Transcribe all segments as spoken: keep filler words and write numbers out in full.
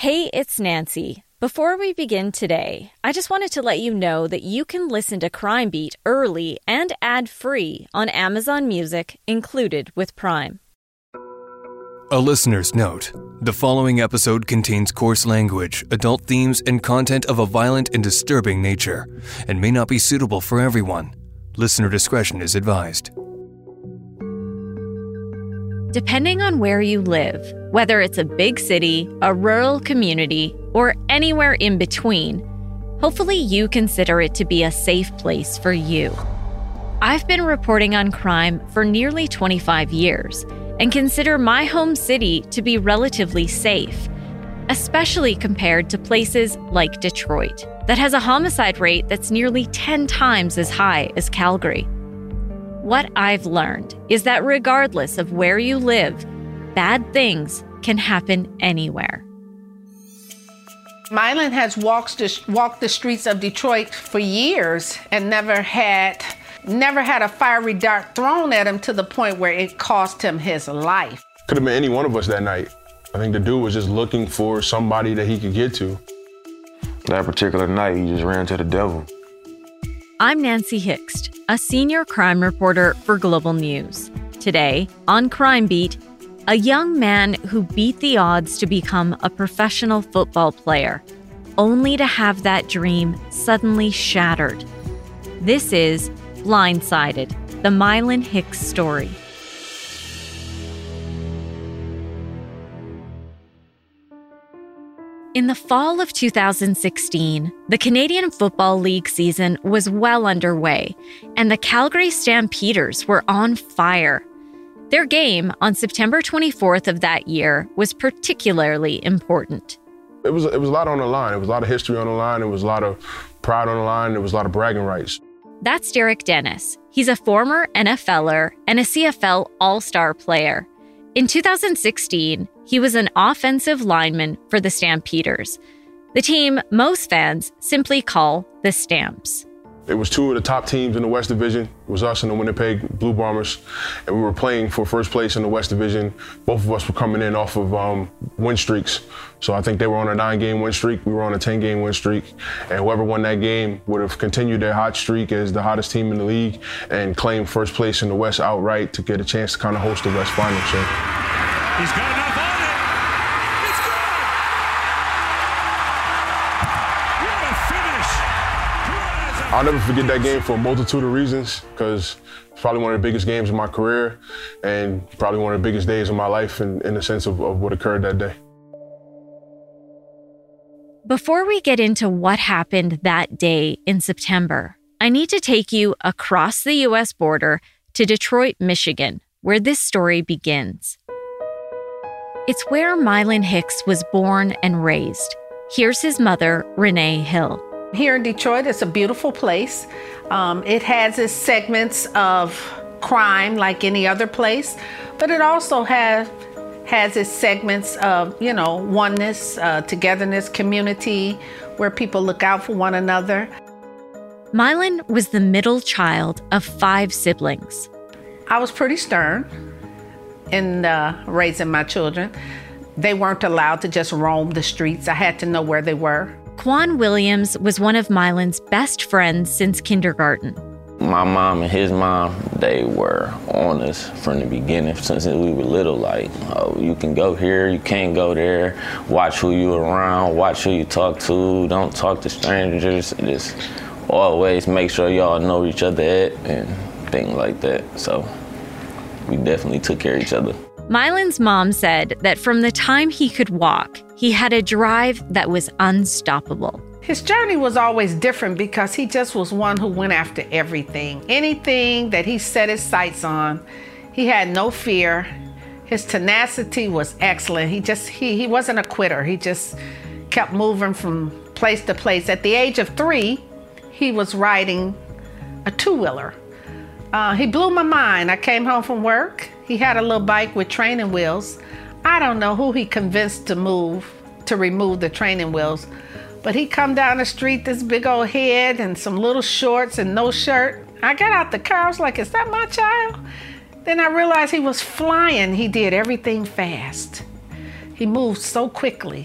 Hey, it's Nancy. Before we begin today, I just wanted to let you know that you can listen to Crime Beat early and ad-free on Amazon Music, included with Prime. A listener's note. The following episode contains coarse language, adult themes, and content of a violent and disturbing nature, and may not be suitable for everyone. Listener discretion is advised. Depending on where you live, whether it's a big city, a rural community, or anywhere in between, hopefully you consider it to be a safe place for you. I've been reporting on crime for nearly twenty-five years and consider my home city to be relatively safe, especially compared to places like Detroit, that has a homicide rate that's nearly ten times as high as Calgary. What I've learned is that regardless of where you live, bad things can happen anywhere. Mylan has walked the, walked the streets of Detroit for years and never had, never had a fiery dart thrown at him to the point where it cost him his life. Could have been any one of us that night. I think the dude was just looking for somebody that he could get to. That particular night, he just ran to the devil. I'm Nancy Hixt, a senior crime reporter for Global News. Today, on Crime Beat, a young man who beat the odds to become a professional football player, only to have that dream suddenly shattered. This is Blindsided, the Mylan Hicks story. In the fall of two thousand sixteen, the Canadian Football League season was well underway, and the Calgary Stampeders were on fire. Their game on September twenty-fourth of that year was particularly important. It was, it was a lot on the line. It was a lot of history on the line. It was a lot of pride on the line. There was a lot of bragging rights. That's Derek Dennis. He's a former N F L er and a C F L All-Star player. In two thousand sixteen, he was an offensive lineman for the Stampeders, the team most fans simply call the Stamps. It was two of the top teams in the West Division. It was us and the Winnipeg Blue Bombers, and we were playing for first place in the West Division. Both of us were coming in off of um, win streaks. So I think they were on a nine-game win streak. We were on a ten-game win streak, and whoever won that game would have continued their hot streak as the hottest team in the league and claimed first place in the West outright to get a chance to kind of host the West Final. So he's got enough on it. It's good. What a finish. I'll never forget that game for a multitude of reasons, because it's probably one of the biggest games of my career and probably one of the biggest days of my life in, in the sense of, of what occurred that day. Before we get into what happened that day in September, I need to take you across the U S border to Detroit, Michigan, where this story begins. It's where Mylan Hicks was born and raised. Here's his mother, Renee Hill. Here in Detroit, it's a beautiful place. Um, it has its segments of crime like any other place, but it also has has its segments of, you know, oneness, uh, togetherness, community, where people look out for one another. Mylan was the middle child of five siblings. I was pretty stern in uh, raising my children. They weren't allowed to just roam the streets. I had to know where they were. Quan Williams was one of Mylan's best friends since kindergarten. My mom and his mom, they were on us from the beginning, since we were little. Like, oh, you can go here, you can't go there. Watch who you around, watch who you talk to. Don't talk to strangers. Just always make sure y'all know each other at and things like that. So we definitely took care of each other. Mylan's mom said that from the time he could walk, he had a drive that was unstoppable. His journey was always different because he just was one who went after everything. Anything that he set his sights on, he had no fear. His tenacity was excellent. He just, he, he wasn't a quitter. He just kept moving from place to place. At the age of three, he was riding a two-wheeler. Uh, he blew my mind. I came home from work. He had a little bike with training wheels. I don't know who he convinced to move, to remove the training wheels. But he come down the street, this big old head and some little shorts and no shirt. I got out the car, I was like, is that my child? Then I realized he was flying. He did everything fast. He moved so quickly.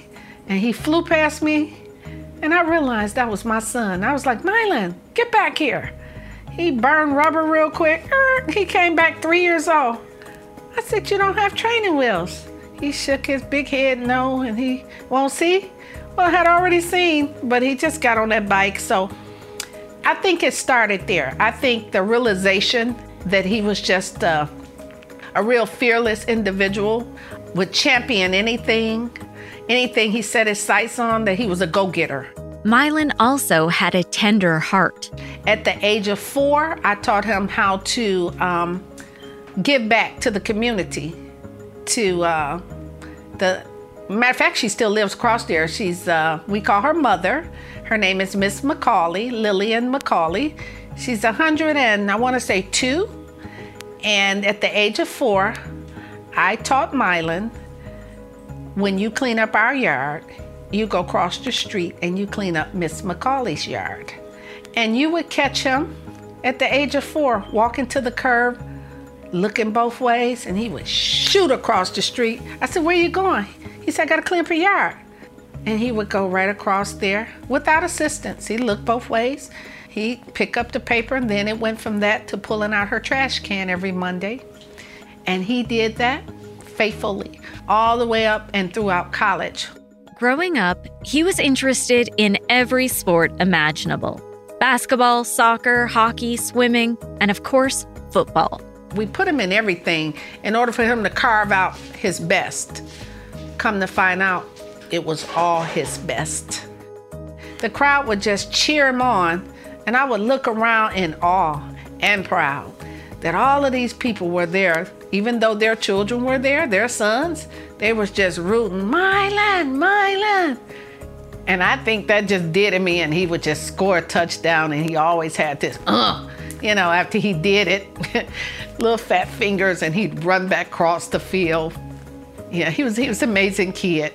And he flew past me, and I realized that was my son. I was like, Mylan, get back here. He burned rubber real quick. He came back three years old. I said, you don't have training wheels. He shook his big head no, and he won't see. Well, I had already seen, but he just got on that bike. So I think it started there. I think the realization that he was just uh, a real fearless individual, would champion anything, anything he set his sights on, that he was a go-getter. Mylan also had a tender heart. At the age of four, I taught him how to um, give back to the community. To uh, the matter of fact, she still lives across there. She's uh, we call her mother. Her name is Miss McCauley, Lillian McCauley. She's a hundred and I want to say two. And at the age of four, I taught Mylan, when you clean up our yard, you go across the street and you clean up Miss McCauley's yard. And you would catch him at the age of four, walking to the curb, looking both ways, and he would shoot across the street. I said, where you going? He said, I gotta clean up your yard. And he would go right across there without assistance. He looked both ways. He'd pick up the paper, and then it went from that to pulling out her trash can every Monday. And he did that faithfully all the way up and throughout college. Growing up, he was interested in every sport imaginable. Basketball, soccer, hockey, swimming, and of course, football. We put him in everything in order for him to carve out his best. Come to find out, it was all his best. The crowd would just cheer him on, and I would look around in awe and proud that all of these people were there. Even though their children were there, their sons, they was just rooting, Mylan, Mylan. And I think that just did him in. He would just score a touchdown, and he always had this, uh, you know, after he did it, little fat fingers, and he'd run back across the field. Yeah, he was, he was an amazing kid.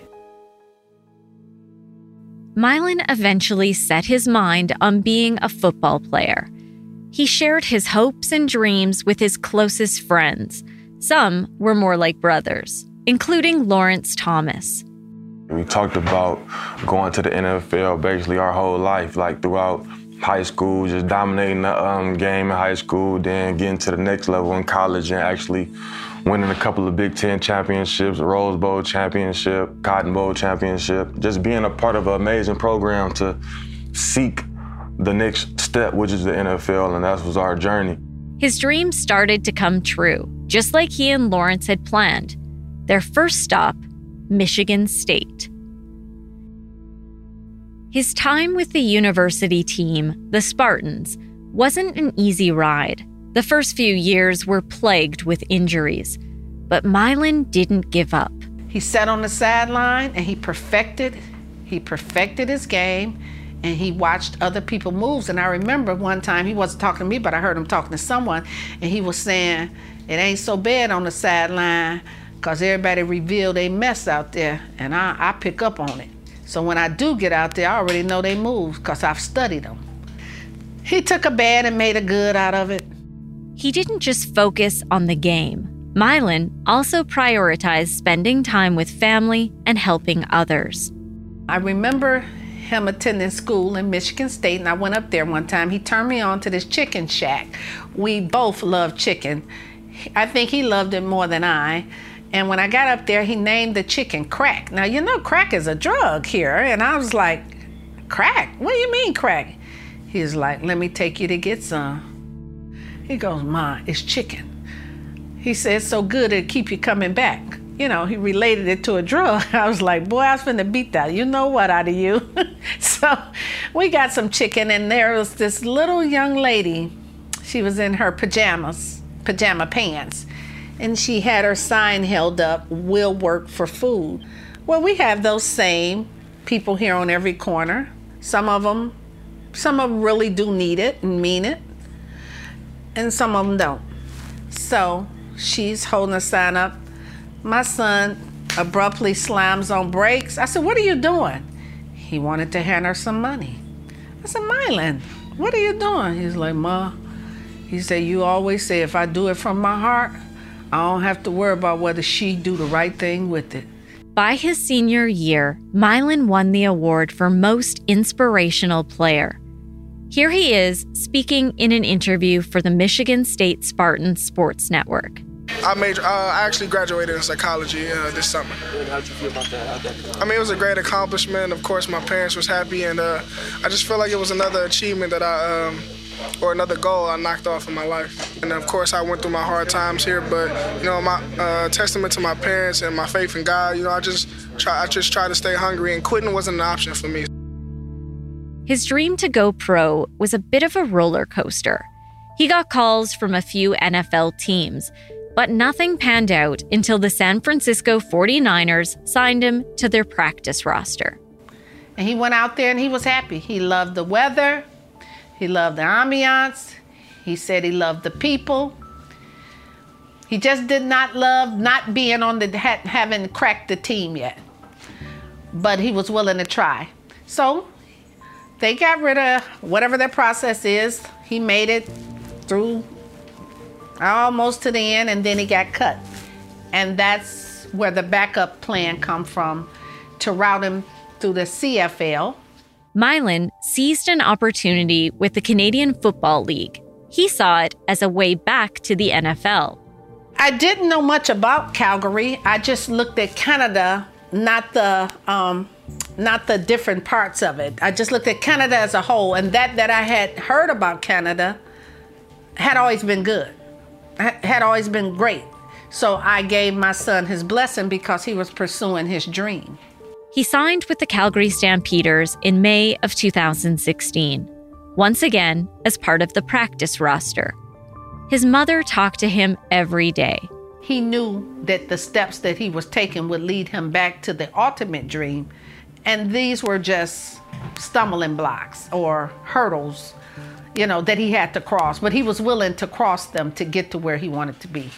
Mylan eventually set his mind on being a football player. He shared his hopes and dreams with his closest friends. Some were more like brothers, including Lawrence Thomas. We talked about going to the N F L basically our whole life, like throughout high school, just dominating the um, game in high school, then getting to the next level in college and actually winning a couple of Big Ten championships, a Rose Bowl championship, Cotton Bowl championship, just being a part of an amazing program to seek the next step, which is the N F L, and that was our journey. His dreams started to come true, just like he and Lawrence had planned. Their first stop, Michigan State. His time with the university team, the Spartans, wasn't an easy ride. The first few years were plagued with injuries, but Mylan didn't give up. He sat on the sideline and he perfected, he perfected his game, and he watched other people's moves. And I remember one time, he wasn't talking to me, but I heard him talking to someone, and he was saying, it ain't so bad on the sideline because everybody revealed they mess out there, and I, I pick up on it. So when I do get out there, I already know they moves because I've studied them. He took a bad and made a good out of it. He didn't just focus on the game. Mylan also prioritized spending time with family and helping others. I remember him attending school in Michigan State, and I went up there one time. He turned me on to this chicken shack. We both love chicken. I think he loved it more than I. And when I got up there, he named the chicken Crack. Now, you know, crack is a drug here. And I was like, crack? What do you mean crack? He was like, let me take you to get some. He goes, Ma, it's chicken. He said, it's so good it'll keep you coming back. You know, he related it to a drug. I was like, boy, I was finna beat that, you know what, out of you. So we got some chicken, and there was this little young lady. She was in her pajamas, pajama pants, and she had her sign held up, will work for food. Well, we have those same people here on every corner. Some of them, some of them really do need it and mean it, and some of them don't. So she's holding a sign up. My son abruptly slams on brakes. I said, what are you doing? He wanted to hand her some money. I said, Mylan, what are you doing? He's like, Ma, he said, you always say if I do it from my heart, I don't have to worry about whether she do the right thing with it. By his senior year, Milan won the award for Most Inspirational Player. Here he is speaking in an interview for the Michigan State Spartans Sports Network. I major, uh, I actually graduated in psychology uh, this summer. How did you feel about that? How'd that feel? I mean, it was a great accomplishment. Of course, my parents was happy, and uh, I just feel like it was another achievement that I, um, or another goal I knocked off in my life. And of course, I went through my hard times here, but you know, my uh, testament to my parents and my faith in God. You know, I just try, I just try to stay hungry, and quitting wasn't an option for me. His dream to go pro was a bit of a roller coaster. He got calls from a few N F L teams, but nothing panned out until the San Francisco forty-niners signed him to their practice roster. And he went out there and he was happy. He loved the weather. He loved the ambiance. He said he loved the people. He just did not love not being on the, having cracked the team yet. But he was willing to try. So they got rid of whatever their process is. He made it through almost to the end, and then he got cut. And that's where the backup plan come from, to route him through the C F L. Milan seized an opportunity with the Canadian Football League. He saw it as a way back to the N F L. I didn't know much about Calgary. I just looked at Canada, not the um, not the different parts of it. I just looked at Canada as a whole, and that that I had heard about Canada had always been good, had always been great. So I gave my son his blessing because he was pursuing his dream. He signed with the Calgary Stampeders in May of two thousand sixteen, once again as part of the practice roster. His mother talked to him every day. He knew that the steps that he was taking would lead him back to the ultimate dream, and these were just stumbling blocks or hurdles, you know, that he had to cross, but he was willing to cross them to get to where he wanted to be.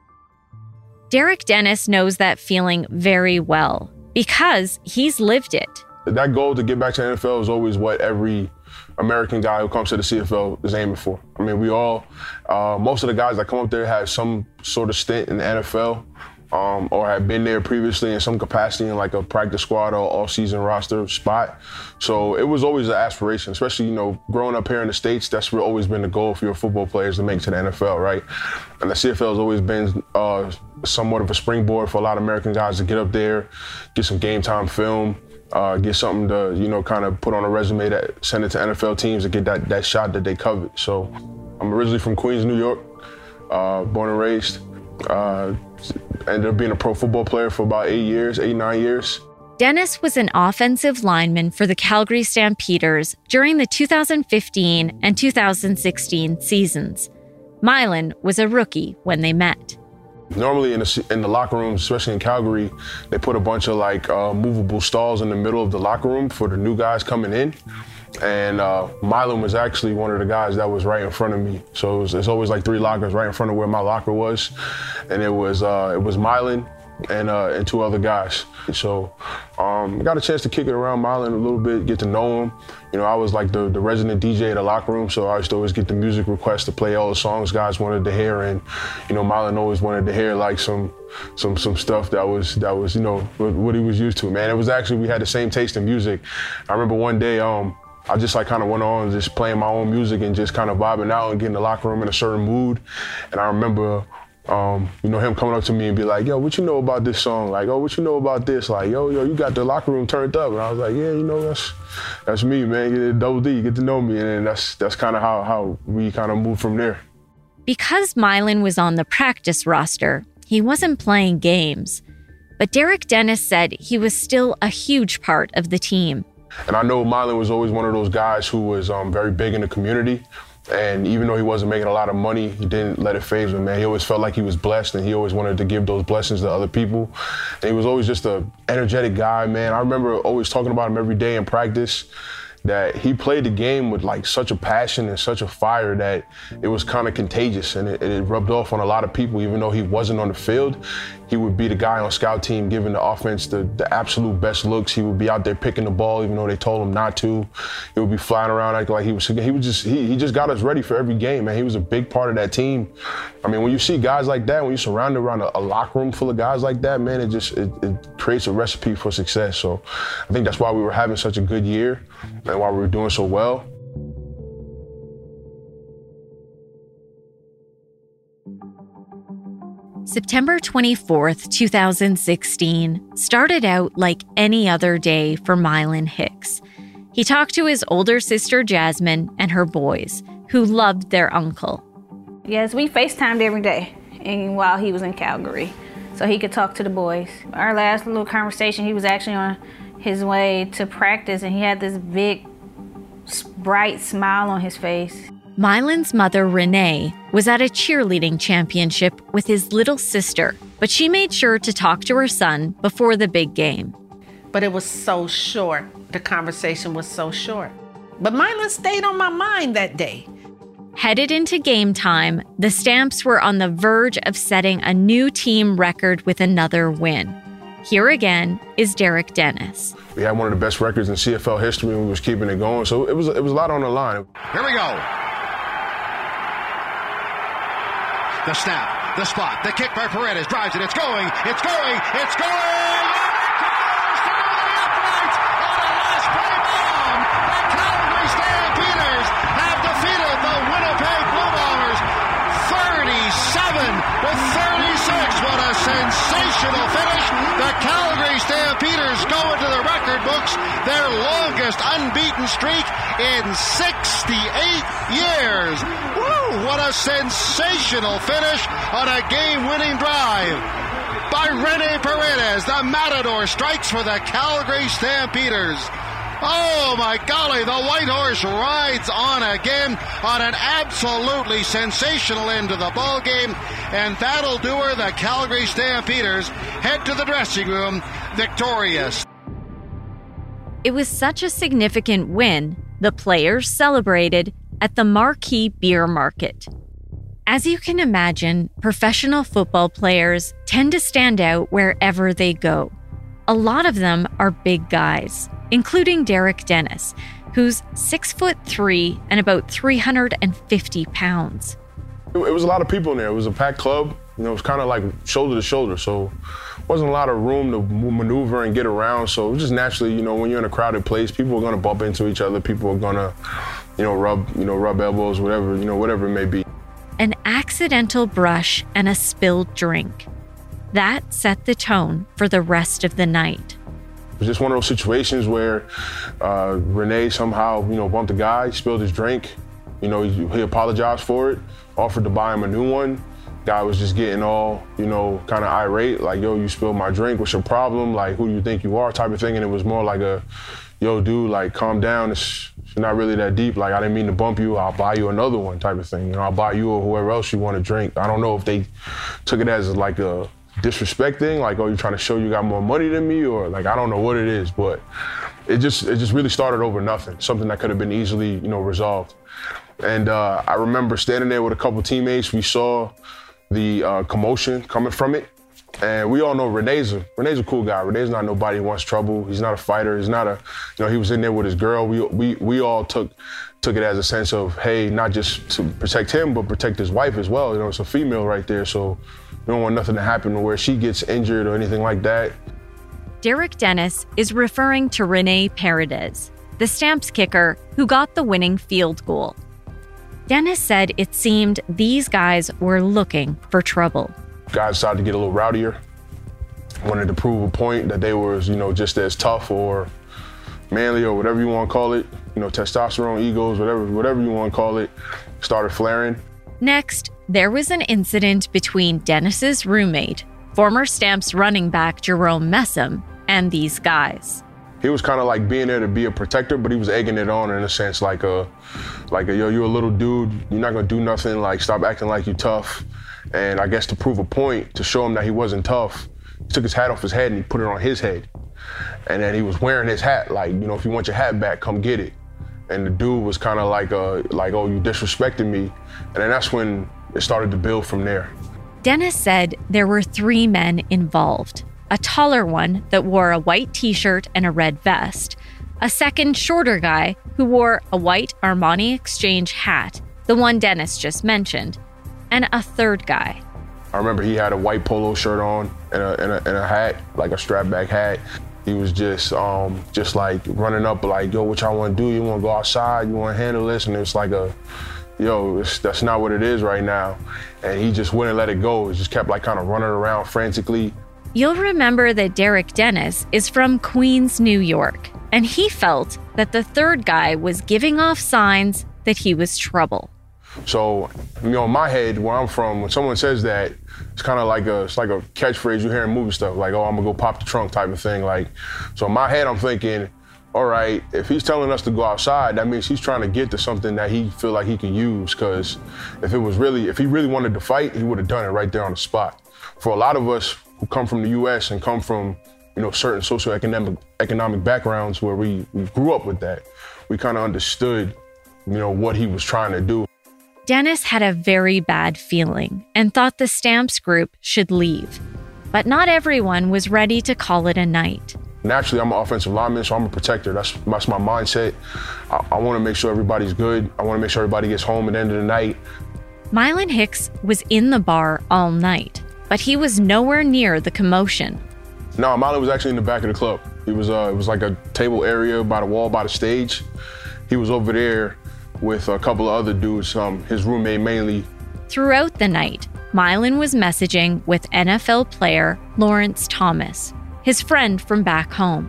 Derek Dennis knows that feeling very well because he's lived it. That goal to get back to the N F L is always what every American guy who comes to the C F L is aiming for. I mean, we all, uh, most of the guys that come up there have some sort of stint in the N F L um, or have been there previously in some capacity in like a practice squad or all-season roster spot. So it was always an aspiration, especially, you know, growing up here in the States, that's always been the goal for your football players to make it to the N F L, right? And the C F L has always been uh, somewhat of a springboard for a lot of American guys to get up there, get some game time film, Uh, get something to, you know, kind of put on a resume that send it to N F L teams to get that, that shot that they covet. So I'm originally from Queens, New York, uh, born and raised. Uh, ended up being a pro football player for about eight years, eight, nine years. Dennis was an offensive lineman for the Calgary Stampeders during the two thousand fifteen and two thousand sixteen seasons. Milan was a rookie when they met. Normally in the, in the locker rooms, especially in Calgary, they put a bunch of like uh, movable stalls in the middle of the locker room for the new guys coming in. And uh, Milan was actually one of the guys that was right in front of me. So it was, there's always like three lockers right in front of where my locker was. And it was uh, it was Milan and uh, and two other guys. So um, I got a chance to kick it around Milan a little bit, get to know him. You know, I was like the, the resident D J at the locker room, so I used to always get the music requests to play all the songs guys wanted to hear. And, you know, Milan always wanted to hear like some some some stuff that was, that was you know, what he was used to, man. It was actually, we had the same taste in music. I remember one day, um, I just like kind of went on just playing my own music and just kind of vibing out and getting the locker room in a certain mood. And I remember Um, you know, him coming up to me and be like, yo, what you know about this song? Like, oh, what you know about this? Like, yo, yo, you got the locker room turned up. And I was like, yeah, you know, that's that's me, man. Get double D, get to know me. And then that's that's kind of how, how we kind of moved from there. Because Milan was on the practice roster, he wasn't playing games. But Derek Dennis said he was still a huge part of the team. And I know Milan was always one of those guys who was um, very big in the community. And even though he wasn't making a lot of money, he didn't let it faze him, man. He always felt like he was blessed, and he always wanted to give those blessings to other people. And he was always just an energetic guy, man. I remember always talking about him every day in practice, that he played the game with like such a passion and such a fire that it was kind of contagious, and it, it rubbed off on a lot of people. Even though he wasn't on the field, He would be the guy on scout team giving the offense the, the absolute best looks. He would be out there picking the ball even though they told him not to. He would be flying around acting like he was, he was just, he, he just got us ready for every game, man. He was a big part of that team. I mean, when you see guys like that, when you're surrounded around a, a locker room full of guys like that, man, it just, it, it creates a recipe for success. So I think that's why we were having such a good year and why we were doing so well. September twenty-fourth, two thousand sixteen, started out like any other day for Mylan Hicks. He talked to his older sister, Jasmine, and her boys, who loved their uncle. Yes, we FaceTimed every day and while he was in Calgary, so he could talk to the boys. Our last little conversation, he was actually on his way to practice, and he had this big, bright smile on his face. Mylan's mother, Renee, was at a cheerleading championship with his little sister, but she made sure to talk to her son before the big game. But it was so short. The conversation was so short. But Mylan stayed on my mind that day. Headed into game time, the Stamps were on the verge of setting a new team record with another win. Here again is Derek Dennis. We had one of the best records in C F L history, and we was keeping it going, so it was, it was a lot on the line. Here we go. The snap, the spot, the kick by Paredes, drives it, it's going, it's going, it's going! Upright on a last play bomb! The Calgary Stampeders have defeated the Winnipeg Blue Bombers thirty-seven to thirty-six. What a sensational finish! The Calgary Stampeders go into the record books, their longest unbeaten streak in sixty-eight years. Woo! What a sensational finish on a game-winning drive by Rene Paredes. The Matador strikes for the Calgary Stampeders. Oh my golly, the White Horse rides on again on an absolutely sensational end to the ball game, and that'll do her. The Calgary Stampeders head to the dressing room victorious. It was such a significant win, the players celebrated at the Marquee Beer Market. As you can imagine, professional football players tend to stand out wherever they go. A lot of them are big guys, including Derek Dennis, who's six foot three and about three hundred fifty pounds. It was a lot of people in there. It was a packed club. You know, it was kind of like shoulder to shoulder, so wasn't a lot of room to maneuver and get around. So it was just naturally, you know, when you're in a crowded place, people are going to bump into each other. People are going to, you know, rub, you know, rub elbows, whatever, you know, whatever it may be. An accidental brush and a spilled drink. That set the tone for the rest of the night. It was just one of those situations where uh, Renee somehow, you know, bumped a guy, spilled his drink. You know, he, he apologized for it, offered to buy him a new one. Guy was just getting all, you know, kind of irate, like, yo, you spilled my drink, what's your problem? Like, who do you think you are, type of thing. And it was more like a, yo, dude, like, calm down. It's, it's not really that deep. Like, I didn't mean to bump you. I'll buy you another one, type of thing. You know, I'll buy you or whoever else you want to drink. I don't know if they took it as like a disrespect thing, like, oh, you're trying to show you got more money than me, or like, I don't know what it is, but it just it just really started over nothing, something that could have been easily, you know, resolved. And uh, I remember standing there with a couple teammates. We saw the uh, commotion coming from it, and we all know Renee's a, Renee's a cool guy. Renee's not nobody who wants trouble. He's not a fighter. He's not a, you know, he was in there with his girl. We we we all took took it as a sense of, hey, not just to protect him, but protect his wife as well. You know, it's a female right there, so we don't want nothing to happen to where she gets injured or anything like that. Derek Dennis is referring to Rene Paredes, the Stamps kicker who got the winning field goal. Dennis said it seemed these guys were looking for trouble. Guys started to get a little rowdier, wanted to prove a point that they were, you know, just as tough or manly or whatever you want to call it. You know, testosterone, egos, whatever, whatever you want to call it, started flaring. Next, there was an incident between Dennis's roommate, former Stamps running back Jerome Messam, and these guys. He was kind of like being there to be a protector, but he was egging it on in a sense, like a, like a, yo, you're a little dude, you're not gonna do nothing, like stop acting like you tough. And I guess to prove a point, to show him that he wasn't tough, he took his hat off his head and he put it on his head. And then he was wearing his hat, like, you know, if you want your hat back, come get it. And the dude was kind of like, uh, like, oh, you disrespected me. And then that's when it started to build from there. Dennis said there were three men involved. A taller one that wore a white t-shirt and a red vest. A second shorter guy who wore a white Armani Exchange hat, the one Dennis just mentioned. And a third guy. I remember he had a white polo shirt on and a, and a, and a hat, like a strap back hat. He was just um, just like running up like, yo, what y'all want to do? You want to go outside? You want to handle this? And it's like a, yo, it's, that's not what it is right now. And he just wouldn't let it go. He just kept like kind of running around frantically. You'll remember that Derek Dennis is from Queens, New York, and he felt that the third guy was giving off signs that he was trouble. So, you know, in my head, where I'm from, when someone says that, it's kind of like a, it's like a catchphrase you hear in movie stuff, like, oh, I'm gonna go pop the trunk type of thing. Like, so in my head, I'm thinking, all right, if he's telling us to go outside, that means he's trying to get to something that he feel like he can use. Because if it was really, if he really wanted to fight, he would have done it right there on the spot. For a lot of us who come from the U S and come from, you know, certain socioeconomic economic backgrounds where we, we grew up with that, we kind of understood, you know, what he was trying to do. Dennis had a very bad feeling and thought the Stamps group should leave. But not everyone was ready to call it a night. Naturally, I'm an offensive lineman, so I'm a protector. That's, that's my mindset. I, I want to make sure everybody's good. I want to make sure everybody gets home at the end of the night. Mylan Hicks was in the bar all night, but he was nowhere near the commotion. No, Mylan was actually in the back of the club. He was, uh, it was like a table area by the wall, by the stage. He was over there with a couple of other dudes, um, his roommate mainly. Throughout the night, Mylan was messaging with N F L player Lawrence Thomas, his friend from back home.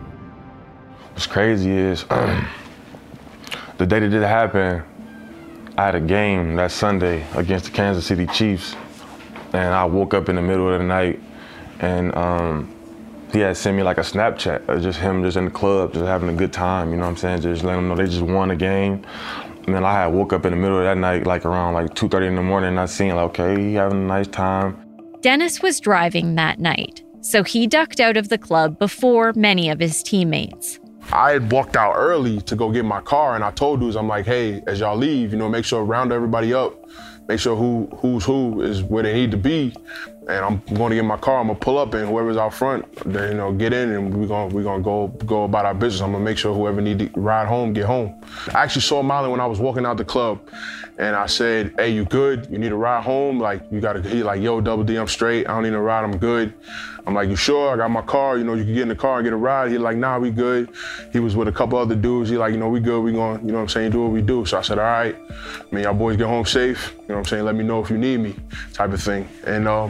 What's crazy is um, the day that did happen, I had a game that Sunday against the Kansas City Chiefs, and I woke up in the middle of the night, and um, he had sent me like a Snapchat of just him just in the club, just having a good time, you know what I'm saying? Just letting him know they just won a game. And then I had woke up in the middle of that night, like around like two thirty in the morning, and I seen like, okay, he having a nice time. Dennis was driving that night, so he ducked out of the club before many of his teammates. I had walked out early to go get my car, and I told dudes, I'm like, hey, as y'all leave, you know, make sure round everybody up, make sure who who's who is where they need to be. And I'm going to get my car, I'm gonna pull up, and whoever's out front, they, you know, get in, and we're gonna we're gonna go go about our business. I'm gonna make sure whoever need to ride home, get home. I actually saw Mylan when I was walking out the club, and I said, hey, you good? You need a ride home? Like, you gotta, he like, yo, Double D, I'm straight. I don't need a ride, I'm good. I'm like, you sure? I got my car, you know, you can get in the car and get a ride. He like, nah, we good. He was with a couple other dudes. He like, you know, we good, we going, you know what I'm saying, do what we do. So I said, all right, I mean, y'all boys get home safe. You know what I'm saying? Let me know if you need me, type of thing. And um,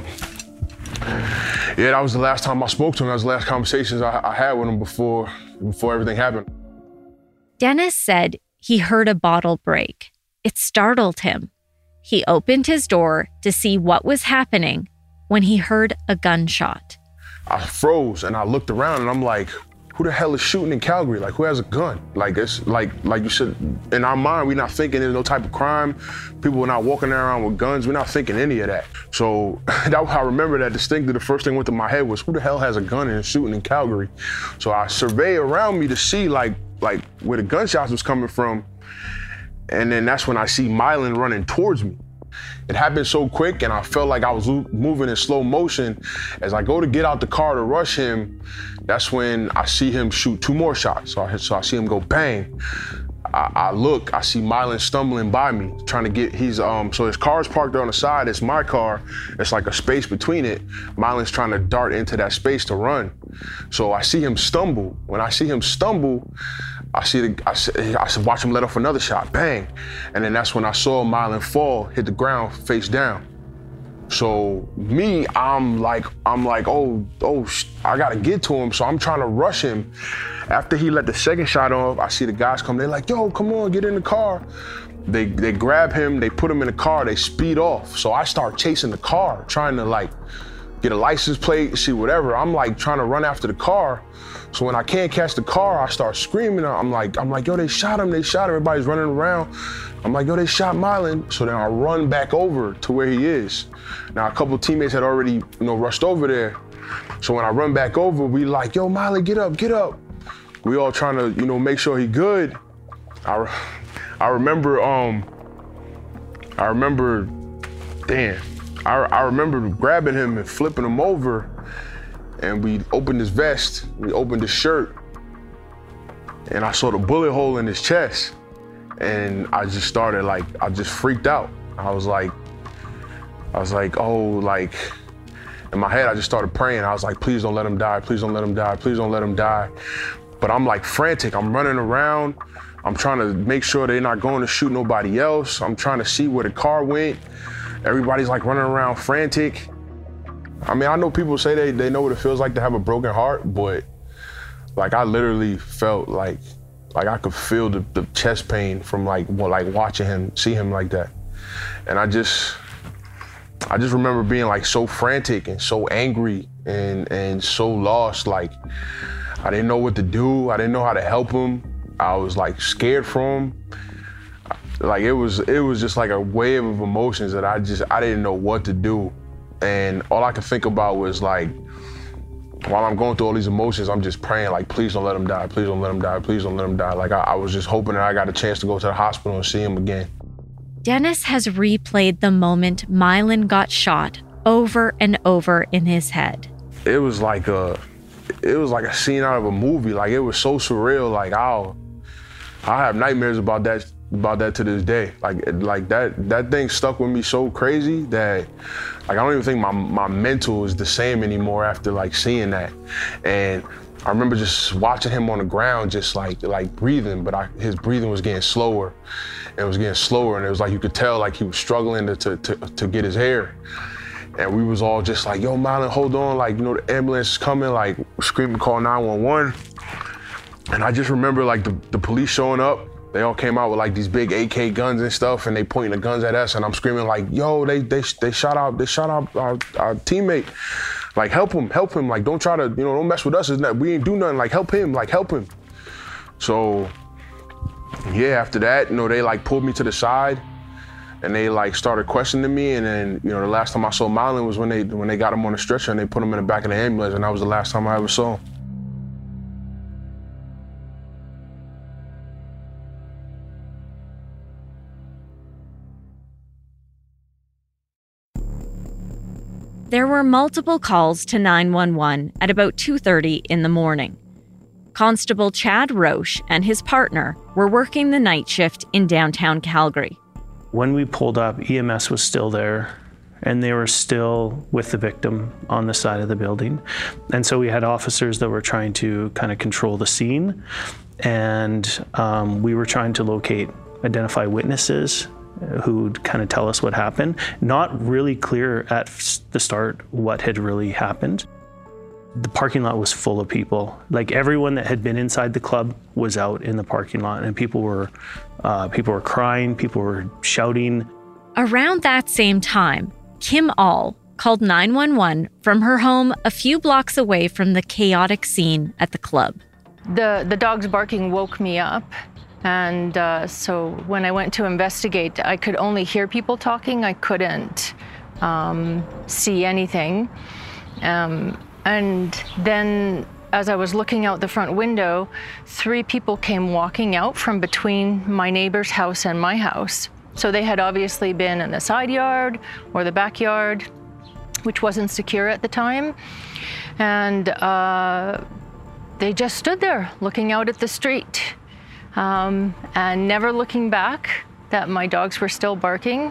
yeah, that was the last time I spoke to him. That was the last conversations I, I had with him before, before everything happened. Dennis said he heard a bottle break. It startled him. He opened his door to see what was happening when he heard a gunshot. I froze and I looked around and I'm like, who the hell is shooting in Calgary? Like, who has a gun? Like, it's like, like you said, in our mind, we're not thinking there's no type of crime. People are not walking around with guns. We're not thinking any of that. So that, I remember that distinctly. The first thing went to my head was, who the hell has a gun and is shooting in Calgary? So I survey around me to see like, like where the gunshots was coming from. And then that's when I see Mylan running towards me. It happened so quick, and I felt like I was moving in slow motion. As I go to get out the car to rush him, that's when I see him shoot two more shots. So I, so I see him go bang. I, I look, I see Mylan stumbling by me, trying to get, he's, um, so his car's parked there on the side, it's my car, it's like a space between it. Mylan's trying to dart into that space to run. So I see him stumble. When I see him stumble, I see the, I, see, I watch him let off another shot, bang. And then that's when I saw Mylan fall, hit the ground face down. So me, I'm like, I'm like, oh, oh, I gotta get to him. So I'm trying to rush him. After he let the second shot off, I see the guys come, they're like, yo, come on, get in the car. They, they grab him, they put him in the car, they speed off. So I start chasing the car, trying to like, get a license plate, see whatever. I'm like trying to run after the car. So when I can't catch the car, I start screaming. I'm like, I'm like, yo, they shot him, they shot him. Everybody's running around. I'm like, yo, they shot Mylan. So then I run back over to where he is. Now a couple of teammates had already, you know, rushed over there. So when I run back over, we like, yo, Mylan, get up, get up. We all trying to, you know, make sure he good. I, I remember, um, I remember, damn. I, I remember grabbing him and flipping him over, and we opened his vest, we opened his shirt, and I saw the bullet hole in his chest. And I just started like, I just freaked out. I was like, I was like, oh, like, in my head, I just started praying. I was like, please don't let him die, please don't let him die, please don't let him die. But I'm like frantic, I'm running around. I'm trying to make sure they're not going to shoot nobody else. I'm trying to see where the car went. Everybody's like running around frantic. I mean, I know people say they, they know what it feels like to have a broken heart, but like I literally felt like, like I could feel the, the chest pain from like, well, like watching him, see him like that. And I just, I just remember being like so frantic and so angry and, and so lost. Like, I didn't know what to do. I didn't know how to help him. I was like scared for him. Like it was, it was just like a wave of emotions that I just, I didn't know what to do. And all I could think about was like, while I'm going through all these emotions, I'm just praying like, please don't let him die. Please don't let him die. Please don't let him die. Like I, I was just hoping that I got a chance to go to the hospital and see him again. Dennis has replayed the moment Mylan got shot over and over in his head. It was like a, it was like a scene out of a movie. Like it was so surreal. Like I'll, I have nightmares about that, about that to this day. Like, like that, that thing stuck with me so crazy that, like, I don't even think my, my mental is the same anymore after like seeing that. And I remember just watching him on the ground, just like, like breathing, but I, his breathing was getting slower and it was getting slower. And it was like, you could tell like he was struggling to, to, to, to get his air. And we was all just like, yo, Mylan, hold on. Like, you know, the ambulance is coming, like screaming, call nine one one. And I just remember like the, the police showing up. They all came out with like these big A K guns and stuff, and they pointing the guns at us, and I'm screaming like, yo, they they they shot out, they shot out our, our teammate. Like, help him, help him. Like, don't try to, you know, don't mess with us. It's not, we ain't do nothing. Like, help him, like, help him. So, yeah, after that, you know, they like pulled me to the side, and they like started questioning me. And then, you know, the last time I saw Mylan was when they when they got him on the stretcher and they put him in the back of the ambulance, and that was the last time I ever saw him. There were multiple calls to nine one one at about two thirty in the morning. Constable Chad Roche and his partner were working the night shift in downtown Calgary. When we pulled up, E M S was still there, and they were still with the victim on the side of the building. And so we had officers that were trying to kind of control the scene, and um, we were trying to locate, identify witnesses who'd kind of tell us what happened. Not really clear at the start what had really happened. The parking lot was full of people. Like everyone that had been inside the club was out in the parking lot, and people were, uh, people were crying, people were shouting. Around that same time, Kim All called nine one one from her home a few blocks away from the chaotic scene at the club. The, the dogs barking woke me up. And uh, so when I went to investigate, I could only hear people talking. I couldn't um, see anything. Um, and then as I was looking out the front window, three people came walking out from between my neighbor's house and my house. So they had obviously been in the side yard or the backyard, which wasn't secure at the time. And uh, they just stood there looking out at the street. Um, and never looking back, that my dogs were still barking.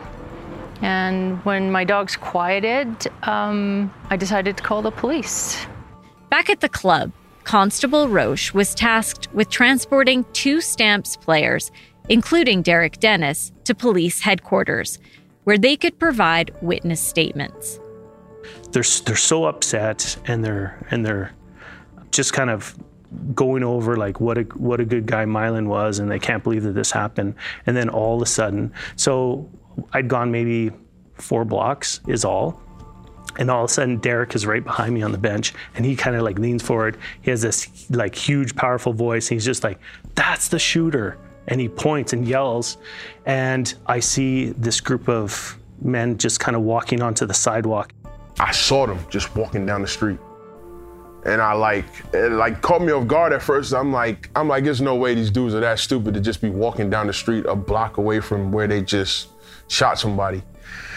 And when my dogs quieted, um, I decided to call the police. Back at the club, Constable Roche was tasked with transporting two Stamps players, including Derek Dennis, to police headquarters, where they could provide witness statements. They're they're so upset, and they're and they're just kind of going over like what a what a good guy Mylan was, and they can't believe that this happened. And then all of a sudden, so I'd gone maybe four blocks is all, and all of a sudden Derek is right behind me on the bench, and he kind of like leans forward. He has this like huge, powerful voice, and he's just like, "That's the shooter," and he points and yells, and I see this group of men just kind of walking onto the sidewalk. I saw them just walking down the street. And I like, it like caught me off guard at first. I'm like, I'm like, there's no way these dudes are that stupid to just be walking down the street a block away from where they just shot somebody.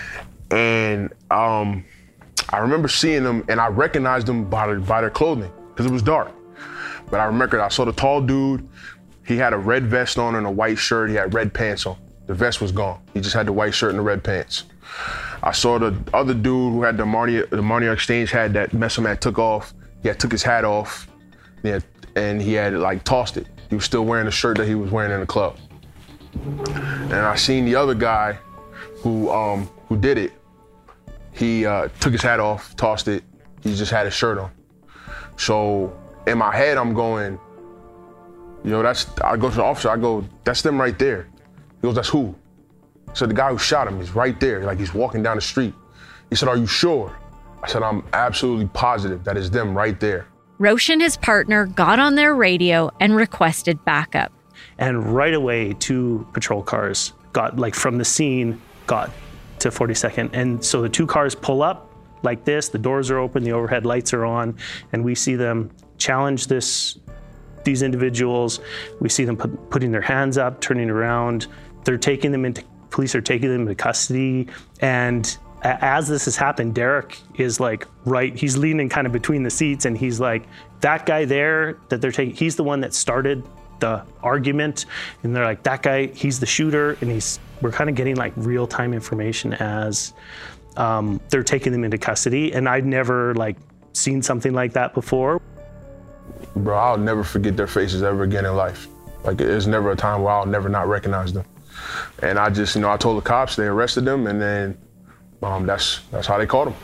And um, I remember seeing them, and I recognized them by their, by their clothing, because it was dark. But I remember I saw the tall dude. He had a red vest on and a white shirt. He had red pants on. The vest was gone. He just had the white shirt and the red pants. I saw the other dude who had the Marnier, the Marnier Exchange hat that Messam had took off. He had took his hat off, yeah, and he had like tossed it. He was still wearing the shirt that he was wearing in the club. And I seen the other guy who um, who did it. He uh, took his hat off, tossed it. He just had his shirt on. So in my head, I'm going, you know, that's, I go to the officer, I go, that's them right there. He goes, that's who? So the guy who shot him is right there, like he's walking down the street. He said, are you sure? I said, I'm absolutely positive that it's them right there. Roche and his partner got on their radio and requested backup. And right away, two patrol cars got, like from the scene, got to forty-second. And so the two cars pull up like this, the doors are open, the overhead lights are on, and we see them challenge this, these individuals. We see them put, putting their hands up, turning around. They're taking them into, police are taking them into custody. And as this has happened, Derek is like, right, he's leaning kind of between the seats, and he's like, that guy there that they're taking, he's the one that started the argument. And they're like, that guy, he's the shooter. And he's, we're kind of getting like real-time information as um, they're taking them into custody. And I'd never like seen something like that before. Bro, I'll never forget their faces ever again in life. Like, there's never a time where I'll never not recognize them. And I just, you know, I told the cops, they arrested them, and then um, that's that's how they caught them.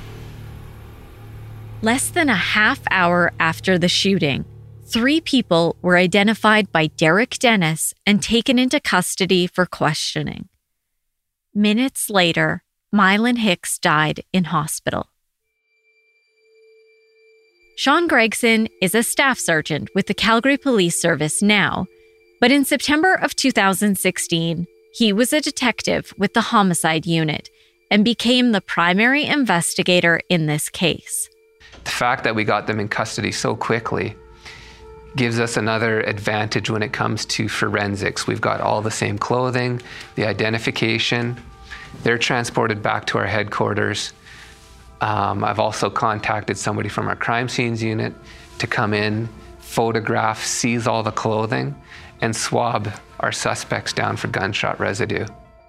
Less than a half hour after the shooting, three people were identified by Derek Dennis and taken into custody for questioning. Minutes later, Mylan Hicks died in hospital. Sean Gregson is a staff sergeant with the Calgary Police Service now, but in September of two thousand sixteen, he was a detective with the homicide unit and became the primary investigator in this case. The fact that we got them in custody so quickly gives us another advantage when it comes to forensics. We've got all the same clothing, the identification. They're transported back to our headquarters. Um, I've also contacted somebody from our crime scenes unit to come in, photograph, seize all the clothing, and swab our suspects down for gunshot residue.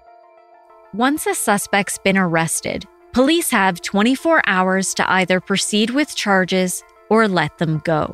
Once a suspect's been arrested, police have twenty-four hours to either proceed with charges or let them go.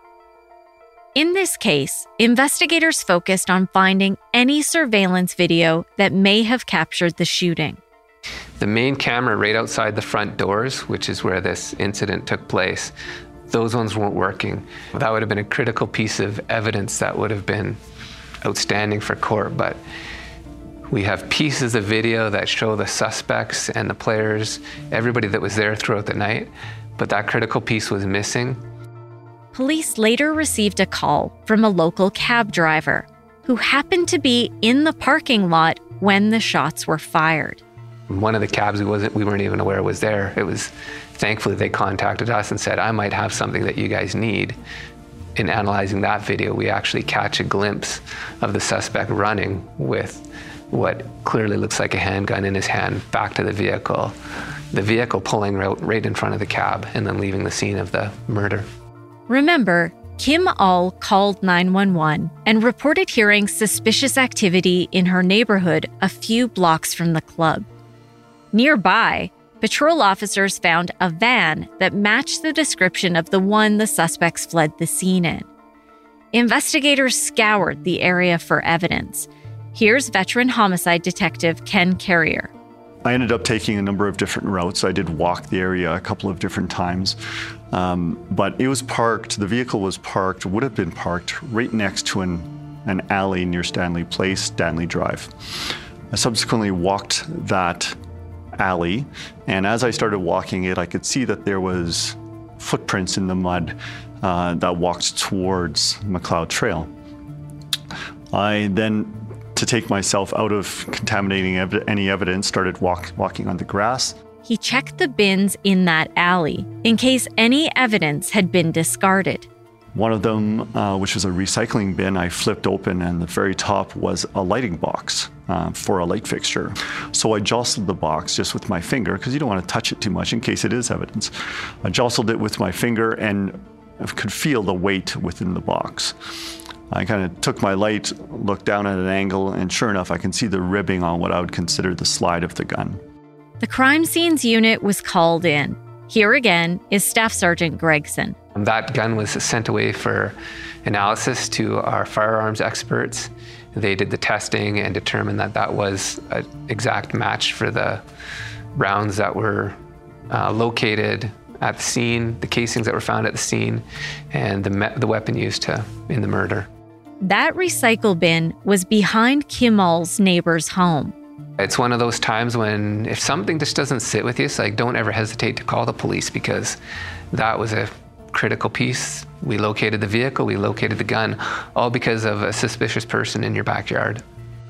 In this case, investigators focused on finding any surveillance video that may have captured the shooting. The main camera right outside the front doors, which is where this incident took place, those ones weren't working. That would have been a critical piece of evidence that would have been outstanding for court, but we have pieces of video that show the suspects and the players, everybody that was there throughout the night, but that critical piece was missing. Police later received a call from a local cab driver who happened to be in the parking lot when the shots were fired. One of the cabs we wasn't, we weren't even aware was there. It was, thankfully they contacted us and said, I might have something that you guys need. In analyzing that video, we actually catch a glimpse of the suspect running with what clearly looks like a handgun in his hand back to the vehicle. The vehicle pulling right, right in front of the cab and then leaving the scene of the murder. Remember, Kim Ull called nine one one and reported hearing suspicious activity in her neighborhood a few blocks from the club. Nearby, patrol officers found a van that matched the description of the one the suspects fled the scene in. Investigators scoured the area for evidence. Here's veteran homicide detective Ken Carrier. I ended up taking a number of different routes. I did walk the area a couple of different times, um, but it was parked, the vehicle was parked, would have been parked right next to an, an alley near Stanley Place, Stanley Drive. I subsequently walked that alley, and as I started walking it, I could see that there was footprints in the mud uh, that walked towards McLeod Trail. I then, to take myself out of contaminating ev- any evidence, started walk- walking on the grass. He checked the bins in that alley in case any evidence had been discarded. One of them, uh, which was a recycling bin, I flipped open, and the very top was a lighting box. uh, for a light fixture. So I jostled the box just with my finger, because you don't want to touch it too much in case it is evidence. I jostled it with my finger and I could feel the weight within the box. I kind of took my light, looked down at an angle, and sure enough, I can see the ribbing on what I would consider the slide of the gun. The crime scenes unit was called in. Here again is Staff Sergeant Gregson. That gun was sent away for analysis to our firearms experts. They did the testing and determined that that was an exact match for the rounds that were uh, located at the scene, the casings that were found at the scene, and the, me- the weapon used to in the murder. That recycle bin was behind Kimmall's neighbor's home. It's one of those times when if something just doesn't sit with you, it's like don't ever hesitate to call the police, because that was a critical piece. We located the vehicle, we located the gun, all because of a suspicious person in your backyard.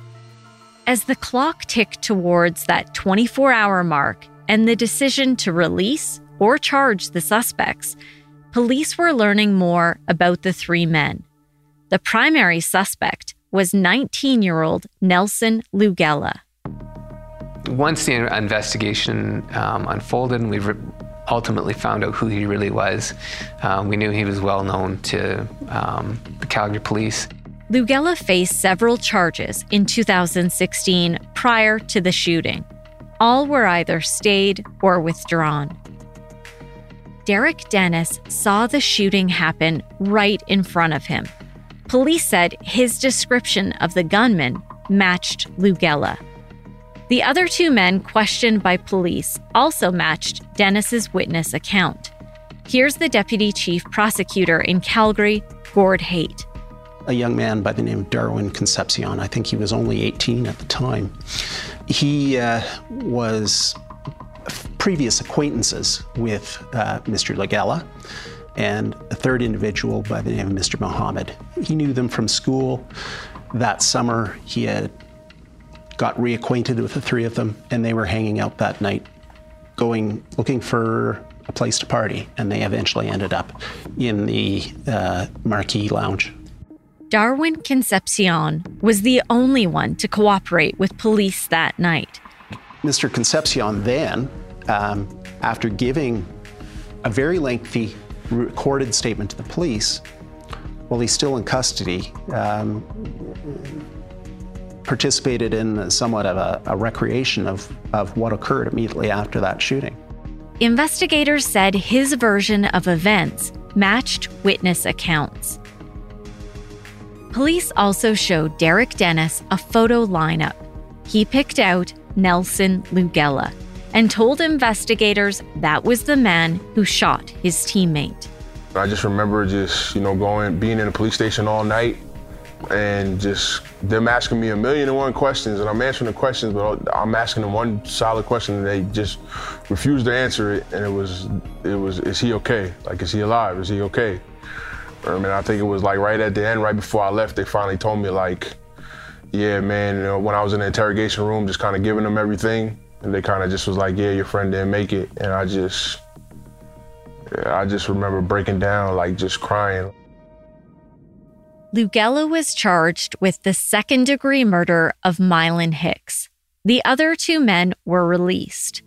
As the clock ticked towards that twenty-four hour mark and the decision to release or charge the suspects, police were learning more about the three men. The primary suspect was nineteen-year-old Nelson Lugella. Once the investigation um, unfolded and we re- ultimately found out who he really was, um, we knew he was well known to um, the Calgary police. Lugella faced several charges in two thousand sixteen prior to the shooting. All were either stayed or withdrawn. Derek Dennis saw the shooting happen right in front of him. Police said his description of the gunman matched Lugella. The other two men questioned by police also matched Dennis's witness account. Here's the deputy chief prosecutor in Calgary, Gord Haight. A young man by the name of Darwin Concepcion, I think he was only eighteen at the time. He uh, was previous acquaintances with uh, Mister Lugella and a third individual by the name of Mister Mohammed. He knew them from school. That summer, he had got reacquainted with the three of them, and they were hanging out that night, going, looking for a place to party, and they eventually ended up in the uh, Marquee Lounge. Darwin Concepcion was the only one to cooperate with police that night. Mister Concepcion then, um, after giving a very lengthy recorded statement to the police, while he's still in custody, um, participated in somewhat of a, a recreation of, of what occurred immediately after that shooting. Investigators said his version of events matched witness accounts. Police also showed Derek Dennis a photo lineup. He picked out Nelson Lugella and told investigators that was the man who shot his teammate. I just remember just, you know, going, being in the police station all night and just them asking me a million and one questions, and I'm answering the questions, but I'm asking them one solid question and they just refused to answer it. And it was, it was, is he okay? Like, is he alive? Is he okay? I mean, I think it was like right at the end, right before I left, they finally told me like, yeah, man, you know, when I was in the interrogation room, just kind of giving them everything. And they kind of just was like, yeah, your friend didn't make it. And I just, I just remember breaking down, like just crying. Lugella was charged with the second-degree murder of Mylan Hicks. The other two men were released.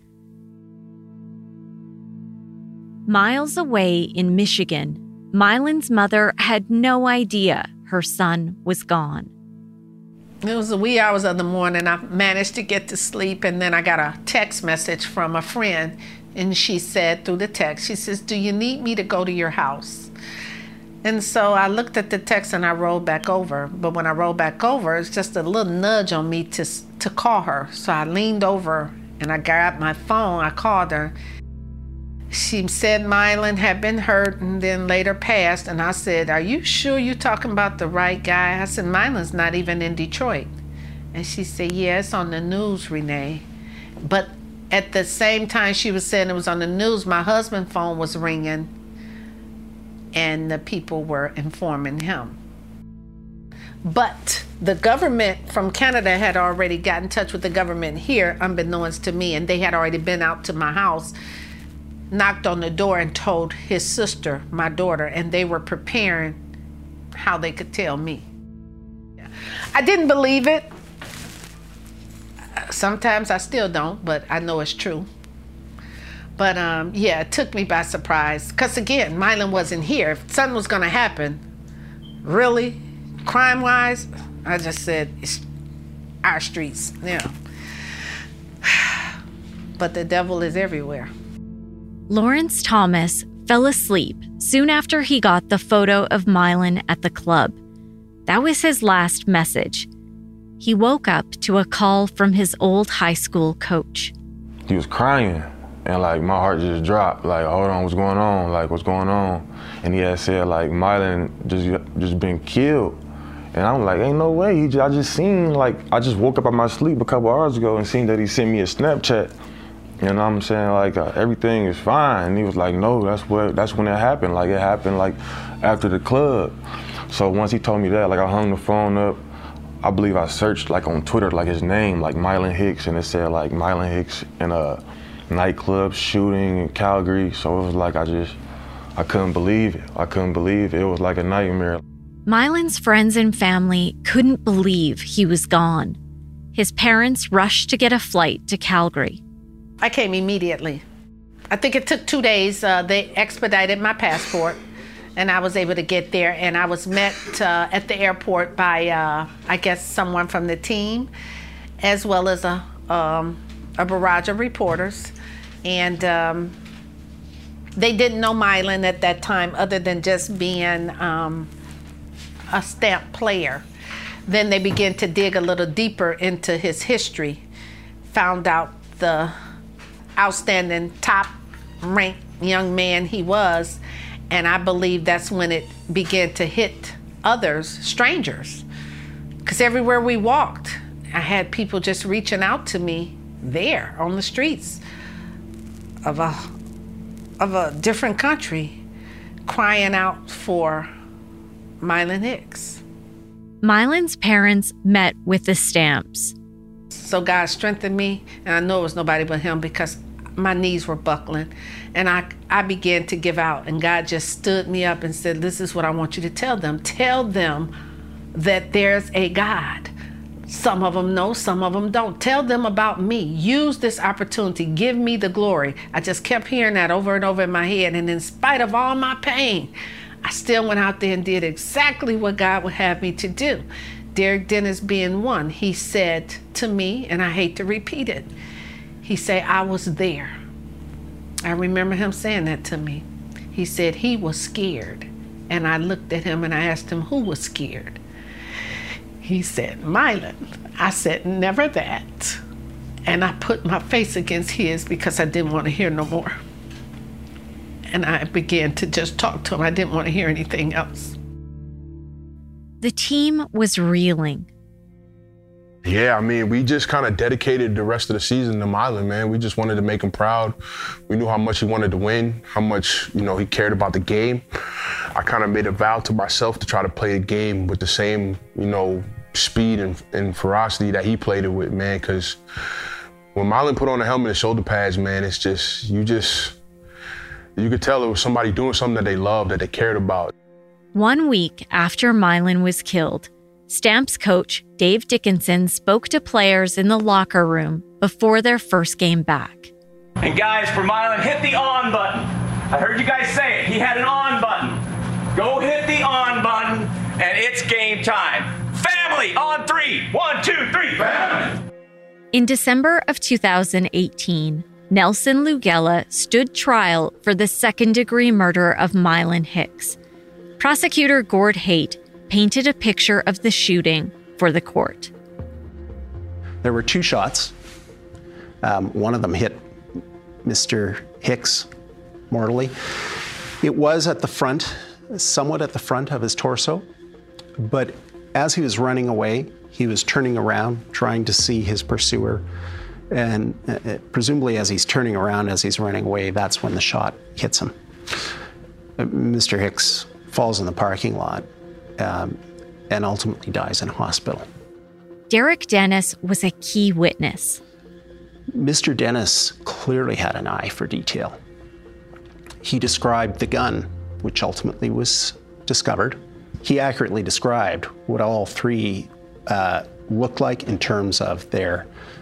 Miles away in Michigan, Mylan's mother had no idea her son was gone. It was the wee hours of the morning. I managed to get to sleep, and then I got a text message from a friend, and she said through the text, she says, do you need me to go to your house? And so I looked at the text and I rolled back over. But when I rolled back over, it's just a little nudge on me to, to call her. So I leaned over and I grabbed my phone. I called her. She said Mylan had been hurt and then later passed. And I said, are you sure you're talking about the right guy? I said, Mylan's not even in Detroit. And she said, yeah, it's on the news, Renee. But at the same time she was saying it was on the news, my husband's phone was ringing and the people were informing him. But the government from Canada had already got in touch with the government here, unbeknownst to me, and they had already been out to my house, knocked on the door and told his sister, my daughter, and they were preparing how they could tell me. I didn't believe it. Sometimes I still don't, but I know it's true. But um, yeah, it took me by surprise. Because again, Mylan wasn't here. If something was going to happen, really, crime-wise, I just said, it's our streets, you know. But the devil is everywhere. Lawrence Thomas fell asleep soon after he got the photo of Mylan at the club. That was his last message. He woke up to a call from his old high school coach. He was crying, and like my heart just dropped. Like, hold on, what's going on? Like, what's going on? And he had said like Mylan just just been killed. And I'm like, ain't no way. He just, I just seen like I just woke up out my sleep a couple hours ago and seen that he sent me a Snapchat. And I'm saying like uh, everything is fine. And he was like, no, that's what that's when it happened. Like it happened like after the club. So once he told me that, like I hung the phone up. I believe I searched like on Twitter like his name, like Mylan Hicks, and it said like Mylan Hicks in a nightclub shooting in Calgary. So it was like I just I couldn't believe it. I couldn't believe it. It was like a nightmare. Mylan's friends and family couldn't believe he was gone. His parents rushed to get a flight to Calgary. I came immediately. I think it took two days. Uh, they expedited my passport, and I was able to get there. And I was met uh, at the airport by, uh, I guess, someone from the team, as well as a, um, a barrage of reporters. And um, they didn't know Mylan at that time other than just being um, a stamp player. Then they began to dig a little deeper into his history, found out the outstanding top-ranked young man he was, and I believe that's when it began to hit others, strangers. Because everywhere we walked, I had people just reaching out to me there on the streets of a, of a different country, crying out for Mylan Hicks. Mylan's parents met with the Stamps. So God strengthened me, and I know it was nobody but him because my knees were buckling. And I, I began to give out, and God just stood me up and said, this is what I want you to tell them. Tell them that there's a God. Some of them know, some of them don't. Tell them about me. Use this opportunity. Give me the glory. I just kept hearing that over and over in my head, and in spite of all my pain, I still went out there and did exactly what God would have me to do. Derek Dennis being one, he said to me, and I hate to repeat it, he said, I was there. I remember him saying that to me. He said he was scared. And I looked at him and I asked him who was scared. He said, Mylan. I said, never that. And I put my face against his because I didn't want to hear no more. And I began to just talk to him. I didn't want to hear anything else. The team was reeling. Yeah, I mean, we just kind of dedicated the rest of the season to Mylan, man. We just wanted to make him proud. We knew how much he wanted to win, how much, you know, he cared about the game. I kind of made a vow to myself to try to play the game with the same, you know, speed and, and ferocity that he played it with, man, because when Mylan put on the helmet and shoulder pads, man, it's just, you just, you could tell it was somebody doing something that they loved, that they cared about. One week after Mylan was killed, Stamps coach Dave Dickinson spoke to players in the locker room before their first game back. And guys, for Mylan, hit the on button. I heard you guys say it. He had an on button. Go hit the on button, and it's game time. Family on three. One, two, three. Family. In December of two thousand eighteen, Nelson Lugella stood trial for the second-degree murder of Mylan Hicks. Prosecutor Gord Haight painted a picture of the shooting for the court. There were two shots. Um, one of them hit Mister Hicks mortally. It was at the front, somewhat at the front of his torso, but as he was running away, he was turning around, trying to see his pursuer. And uh, presumably as he's turning around, as he's running away, that's when the shot hits him. Uh, Mister Hicks falls in the parking lot um, and ultimately dies in a hospital. Derek Dennis was a key witness. Mister Dennis clearly had an eye for detail. He described the gun, which ultimately was discovered. He accurately described what all three uh, looked like in terms of their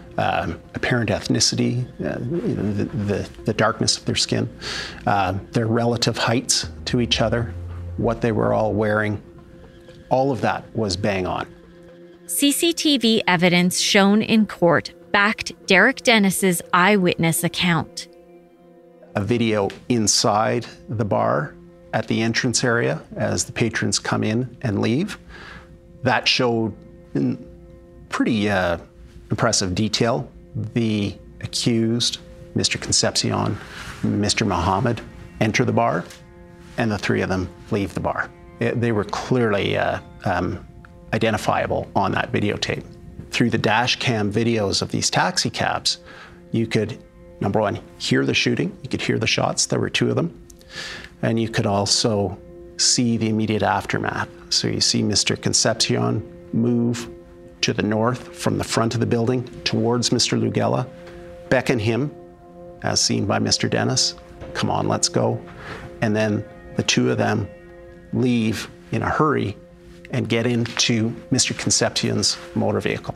um, apparent ethnicity, uh, you know, the, the, the darkness of their skin, uh, their relative heights to each other, what they were all wearing. All of that was bang on. C C T V evidence shown in court backed Derek Dennis's eyewitness account. A video inside the bar at the entrance area as the patrons come in and leave. That showed in pretty uh, impressive detail the accused, Mister Concepcion, Mister Muhammad, enter the bar, and the three of them leave the bar. It, they were clearly uh, um, identifiable on that videotape. Through the dash cam videos of these taxi cabs, you could, number one, hear the shooting, you could hear the shots, there were two of them, and you could also see the immediate aftermath. So you see Mister Concepcion move to the north from the front of the building towards Mister Lugela, beckon him, as seen by Mister Dennis, come on, let's go. And then the two of them leave in a hurry and get into Mister Concepcion's motor vehicle.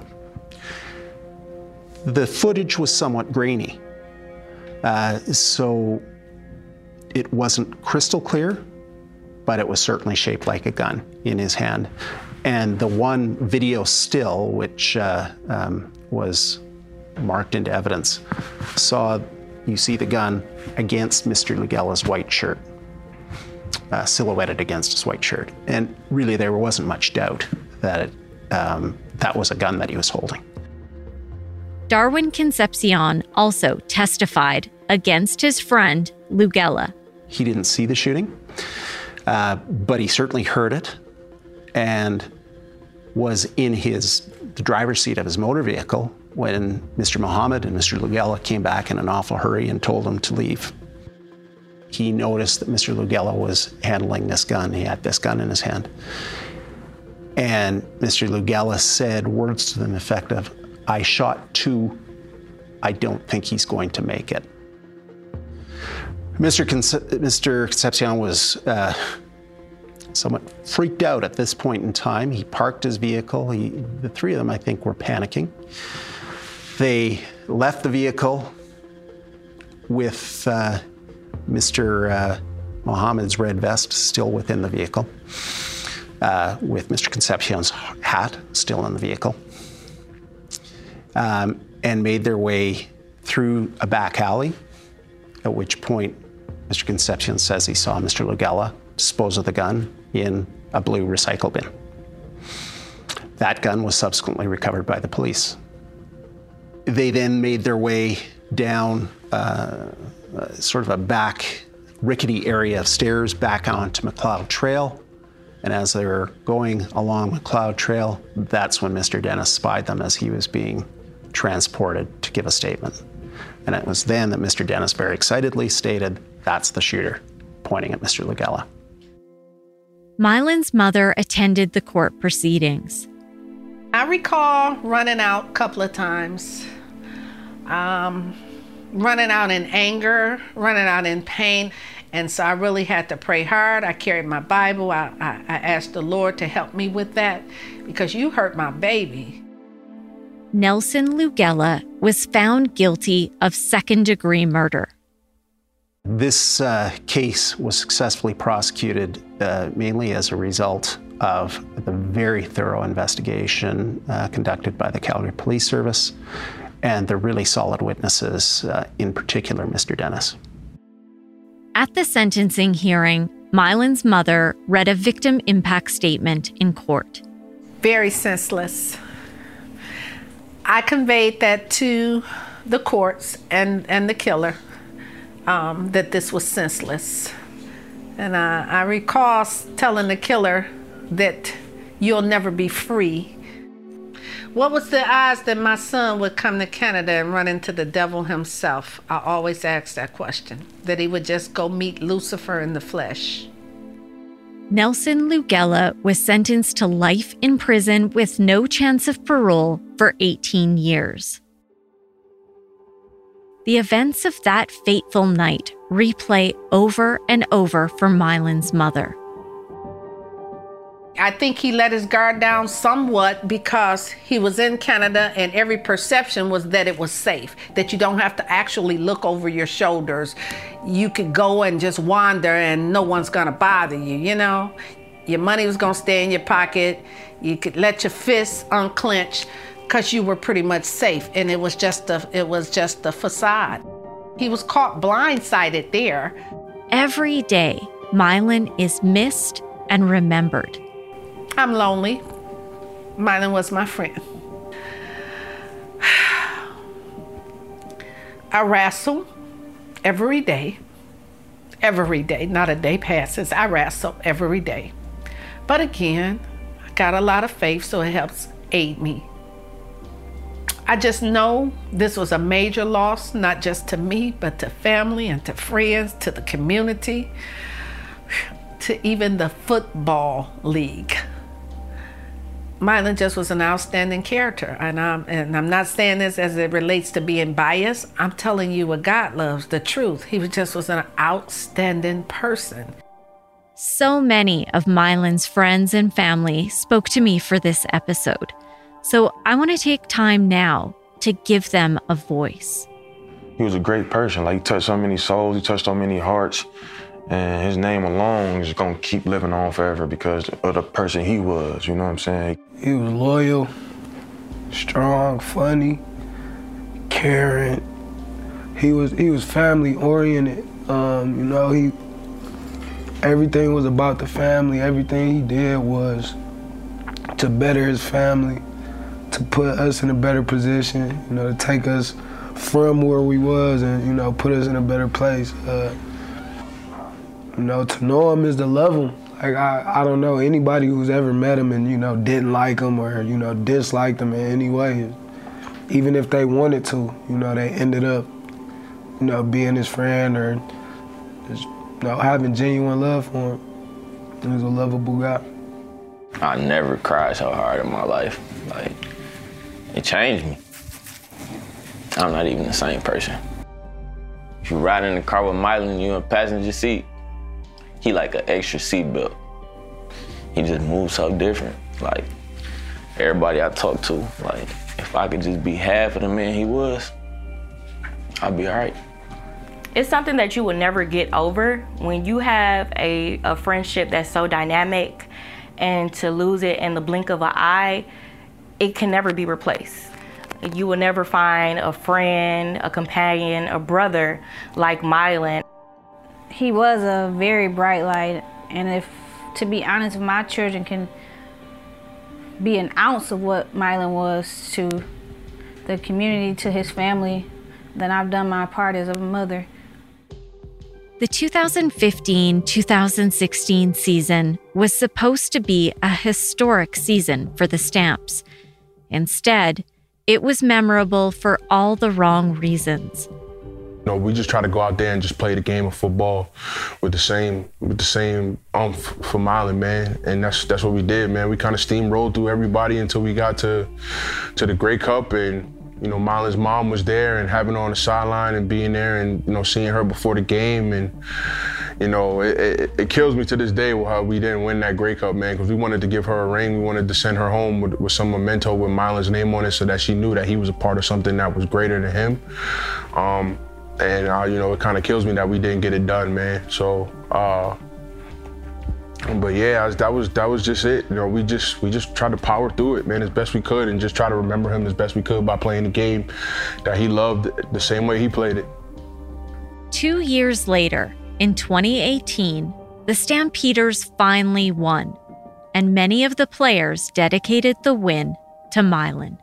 The footage was somewhat grainy, uh, so it wasn't crystal clear, but it was certainly shaped like a gun in his hand. And the one video still, which uh, um, was marked into evidence, saw, you see the gun against Mister Lugela's white shirt. Uh, silhouetted against his white shirt. And really there wasn't much doubt that it, um, that was a gun that he was holding. Darwin Concepcion also testified against his friend Lugela. He didn't see the shooting, uh, but he certainly heard it and was in his the driver's seat of his motor vehicle when Mister Muhammad and Mister Lugela came back in an awful hurry and told him to leave. He noticed that Mister Lugela was handling this gun. He had this gun in his hand. And Mister Lugela said words to the effect of, I shot two, I don't think he's going to make it. Mister Conce- Mister Concepcion was uh, somewhat freaked out at this point in time. He parked his vehicle. He, the three of them, I think, were panicking. They left the vehicle with uh, Mister Uh, Muhammad's red vest still within the vehicle, uh, with Mister Concepcion's hat still in the vehicle, um, and made their way through a back alley, at which point Mister Concepcion says he saw Mister Lugela dispose of the gun in a blue recycle bin. That gun was subsequently recovered by the police. They then made their way down uh, uh, sort of a back rickety area of stairs back onto Macleod Trail. And as they were going along Macleod Trail, that's when Mister Dennis spied them as he was being transported to give a statement. And it was then that Mister Dennis very excitedly stated, that's the shooter, pointing at Mister Lugela. Mylan's mother attended the court proceedings. I recall running out a couple of times, um, running out in anger, running out in pain. And so I really had to pray hard. I carried my Bible. I, I, I asked the Lord to help me with that because you hurt my baby. Nelson Lugela was found guilty of second-degree murder. This uh, case was successfully prosecuted uh, mainly as a result of the very thorough investigation uh, conducted by the Calgary Police Service and the really solid witnesses, uh, in particular Mister Dennis. At the sentencing hearing, Mylan's mother read a victim impact statement in court. Very senseless. I conveyed that to the courts and, and the killer, um, that this was senseless. And I, I recall telling the killer that you'll never be free. What was the odds that my son would come to Canada and run into the devil himself? I always ask that question, that he would just go meet Lucifer in the flesh. Nelson Lugela was sentenced to life in prison with no chance of parole for eighteen years. The events of that fateful night replay over and over for Mylan's mother. I think he let his guard down somewhat because he was in Canada and every perception was that it was safe, that you don't have to actually look over your shoulders. You could go and just wander and no one's gonna bother you, you know? Your money was gonna stay in your pocket. You could let your fists unclench because you were pretty much safe, and it was just a, it was just a facade. He was caught blindsided there. Every day, Mylan is missed and remembered. I'm lonely. Mylan was my friend. I wrestle every day. Every day, not a day passes. I wrestle every day. But again, I got a lot of faith, so it helps aid me. I just know this was a major loss, not just to me, but to family and to friends, to the community, to even the football league. Mylan just was an outstanding character, and I'm, and I'm not saying this as it relates to being biased. I'm telling you what God loves, the truth. He just was an outstanding person. So many of Mylan's friends and family spoke to me for this episode, so I want to take time now to give them a voice. He was a great person. Like, he touched so many souls, he touched so many hearts. And his name alone is gonna keep living on forever because of the person he was, you know what I'm saying? He was loyal, strong, funny, caring. He was he was family oriented. Um, you know, he everything was about the family. Everything he did was to better his family, to put us in a better position, you know, to take us from where we was and, you know, put us in a better place. Uh, You know, to know him is to love him. Like, I, I don't know anybody who's ever met him and, you know, didn't like him or, you know, disliked him in any way. Even if they wanted to, you know, they ended up, you know, being his friend or just, you know, having genuine love for him. He was a lovable guy. I never cried so hard in my life. Like, it changed me. I'm not even the same person. If you ride in the car with Mylan, you in the passenger seat, he like an extra seatbelt. He just moves so different. Like, everybody I talk to, like, if I could just be half of the man he was, I'd be all right. It's something that you will never get over when you have a, a friendship that's so dynamic, and to lose it in the blink of an eye, it can never be replaced. You will never find a friend, a companion, a brother like Mylan. He was a very bright light, and if, to be honest, if my children can be an ounce of what Mylan was to the community, to his family, then I've done my part as a mother. The two thousand fifteen two thousand sixteen season was supposed to be a historic season for the Stamps. Instead, it was memorable for all the wrong reasons. You know, we just try to go out there and just play the game of football with the same with the same umph for Mylan, man. And that's that's what we did, man. We kind of steamrolled through everybody until we got to to the Grey Cup, and you know, Mylan's mom was there, and having her on the sideline and being there, and you know, seeing her before the game, and you know, it, it, it kills me to this day how we didn't win that Grey Cup, man, because we wanted to give her a ring. We wanted to send her home with, with some memento with Mylan's name on it, so that she knew that he was a part of something that was greater than him. Um, And, uh, you know, it kind of kills me that we didn't get it done, man. So, uh, but yeah, that was that was just it. You know, we just we just tried to power through it, man, as best we could, and just try to remember him as best we could by playing the game that he loved the same way he played it. Two years later, in twenty eighteen, the Stampeders finally won, and many of the players dedicated the win to Mylan.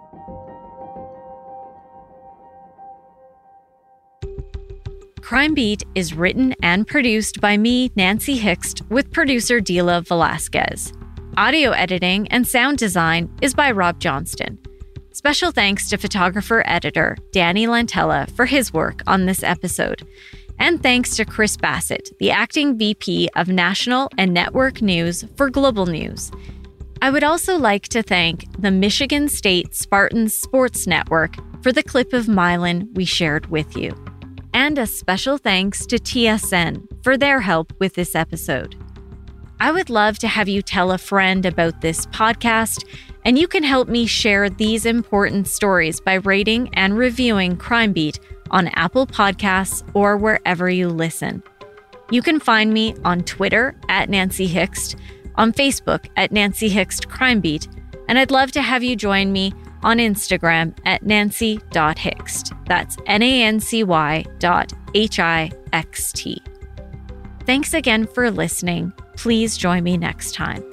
Crime Beat is written and produced by me, Nancy Hixt, with producer Dila Velasquez. Audio editing and sound design is by Rob Johnston. Special thanks to photographer-editor Danny Lantella for his work on this episode. And thanks to Chris Bassett, the acting V P of National and Network News for Global News. I would also like to thank the Michigan State Spartans Sports Network for the clip of Mylan we shared with you. And a special thanks to T S N for their help with this episode. I would love to have you tell a friend about this podcast, and you can help me share these important stories by rating and reviewing Crime Beat on Apple Podcasts or wherever you listen. You can find me on Twitter at Nancy Hixt, on Facebook at Nancy Hixt Crime Beat, and I'd love to have you join me on Instagram at nancy dot hixt. That's N A N C Y dot H I X T. Thanks again for listening. Please join me next time.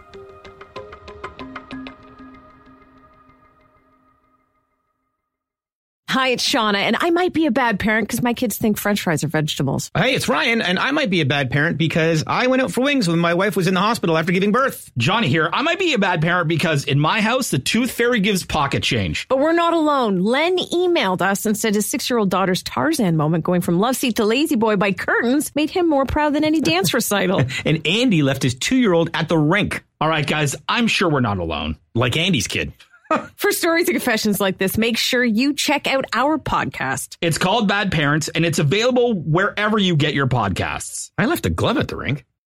Hi, it's Shauna, and I might be a bad parent because my kids think French fries are vegetables. Hey, it's Ryan, and I might be a bad parent because I went out for wings when my wife was in the hospital after giving birth. Johnny here. I might be a bad parent because in my house, the tooth fairy gives pocket change. But we're not alone. Len emailed us and said his six-year-old daughter's Tarzan moment going from love seat to lazy boy by curtains made him more proud than any dance recital. And Andy left his two-year-old at the rink. All right, guys, I'm sure we're not alone. Like Andy's kid. For stories and confessions like this, make sure you check out our podcast. It's called Bad Parents, and it's available wherever you get your podcasts. I left a glove at the rink.